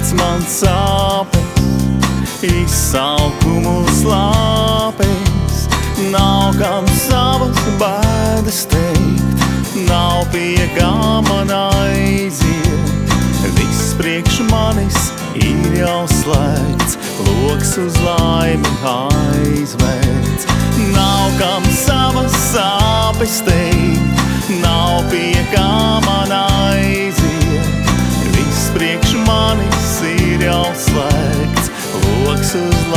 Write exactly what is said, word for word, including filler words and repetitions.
Izliec man sāpes, izsalkumu slāpes. Nav kam savas bēdas teikt, nav pie kā man aiziet. Viss priekš manis ir jau slēgts, loks uz laimi aizvērts. Nav kam savas sāpes teikt, nav pie kā man aiziet. Viss priekš manis ir jau slēgts, loks uz